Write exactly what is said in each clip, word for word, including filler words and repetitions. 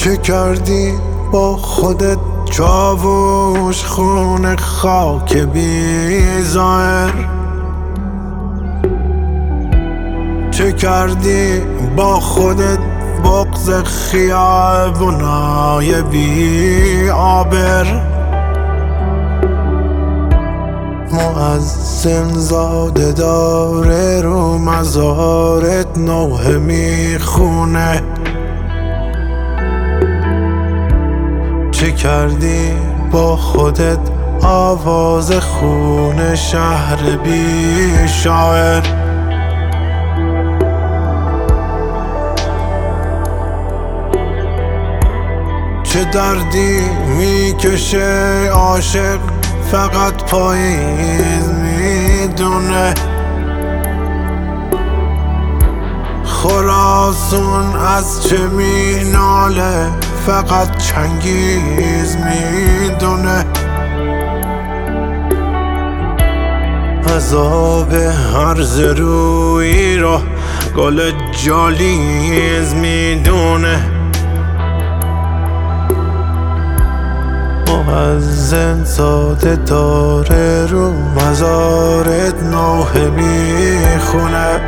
چه کردی با خودت چاووش خون خاک بی ظاهر؟ چه کردی با خودت بغض خیابونای بی آبر؟ مؤذن زاده داره رو مزارت نوحه میخونه. چه کردی با خودت آواز خون شهر بی شاعر؟ چه دردی میکشه عاشق فقط پاییز میدونه؟ خراسون از چه میناله فقط چنگیز میدونه؟ عذاب هرز روی رو گل جالیز میدونه. مؤذن زاده داره رو مزارت نوحه میخونه.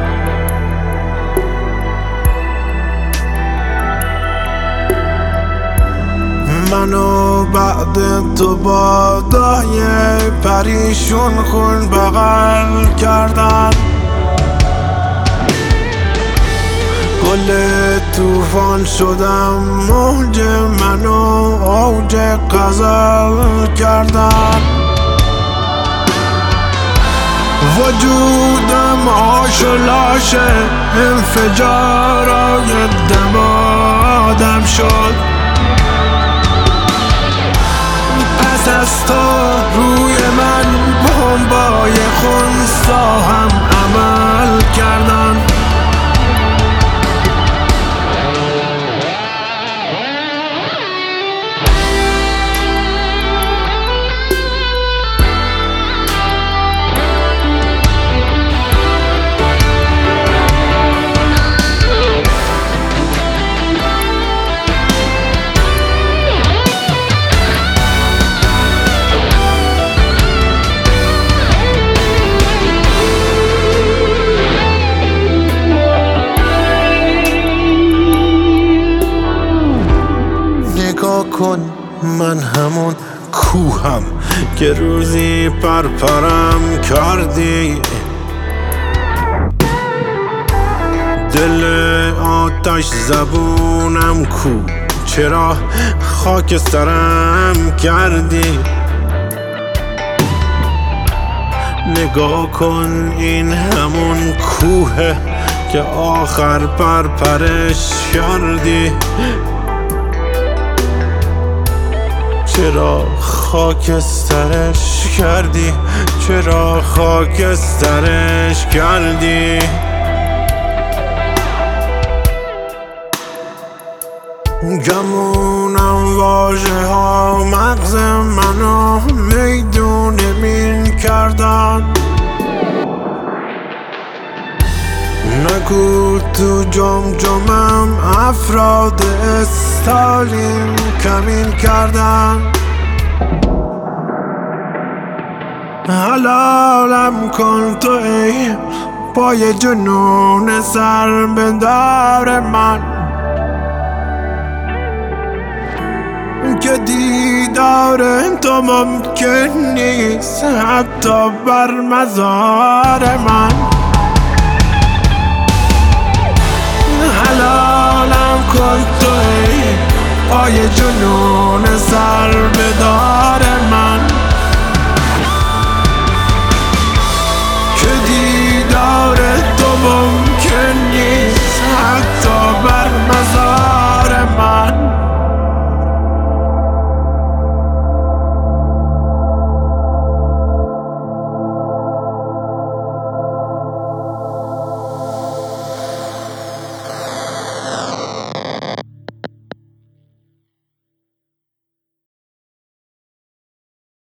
منو بعد تو با دای پریشون خون بغل کردن. گل توفان شدم موج منو اوج غزل کردن. وجودم آش و لاشه انفجارای دم آدم شد. پس از تو روی من بمبای خونسا هم عمل کردن. کن من همون کوهم که روزی پرپرم کردی. دل آتش زبونم کو چرا خاک سرم کردی؟ نگاه کن این همون کوه که آخر پرپرش کردی. چرا خاکسترش کردی؟ چرا خاکسترش کردی؟ گمونم واژه ها مغز منو میدون مین کردن. نگو تو جمجمم افراد استالین کمین کردن. حلالم کن تو ای پای جنون سر بدار من که دیدار تو ممکن نیست حتی بر مزار من. حلالم کن تو ای پای جنون